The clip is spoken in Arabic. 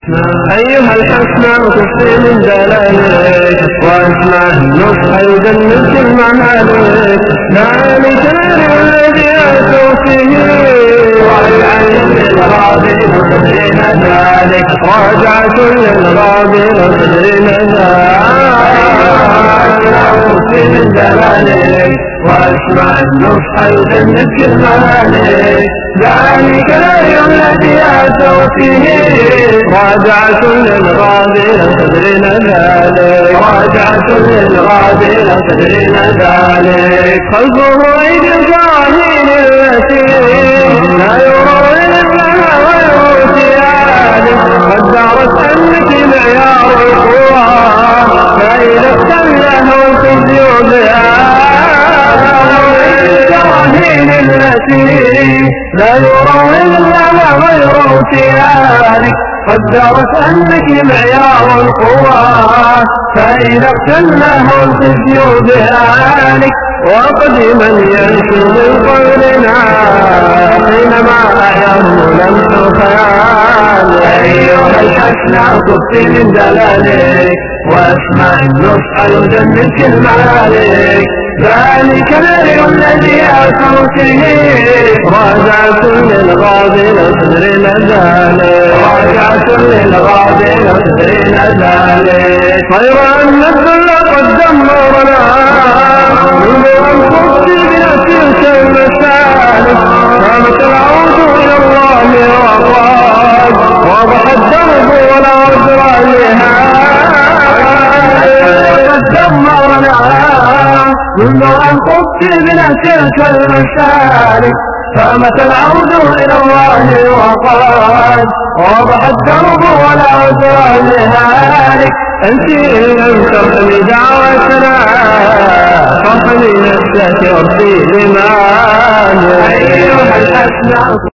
أيها الحسنى كفي من دلالك واسمع النصح يجنب كل ممالك ذلك الأمر الذي أتوا فيه والعلم للغابر تدرين ذلك راجعة للغابر تدرين كفي من دلالك واسمع النصح يجنب كل ممالك ذلك الأمر الذي أتوا فيه راجعة للغابر تدرين ذلك راجعة للغابر تدرين ذلك خلفه عيد الجاهل التي لا يرى لها غير ثيابك قد دارت أنك معيار القوى فإذا اختله في جيوبها الجاهل التي لا يرى لها غير ثيابك قدرت أنك معيار القوى فإذا اختلهم في جيوب آلك وقدما يمشي من قولنا حينما يظلم خيالك أيها الحسنى كفي من دلالك واسمع النصح يجنب كل مالك ذلك الأمر الذي أتوا فيه راجعة للغابر تدرين ذلك راجعة للغابر تدرين ذلك خير أن الذل قد دمرنا من أنفسي بنفسك المسالك قامت العود إلى الله وقال واضح الدرب ولا عذر لها قد دمرنا منذ أن قدت بنفسك المسالك فأمت العود إلى الله وقال واضح الدرب ولا عذر لهالك أنت إن لم ترحمي دعوتنا فارحمي نفسك وارضي بمالك أيها الأسماء